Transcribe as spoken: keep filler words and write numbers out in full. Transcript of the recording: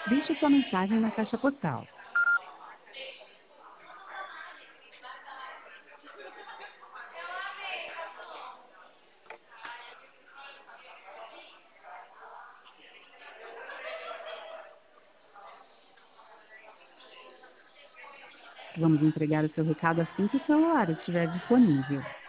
Deixe sua mensagem na caixa postal. Vamos entregar o seu recado assim que o celular estiver disponível.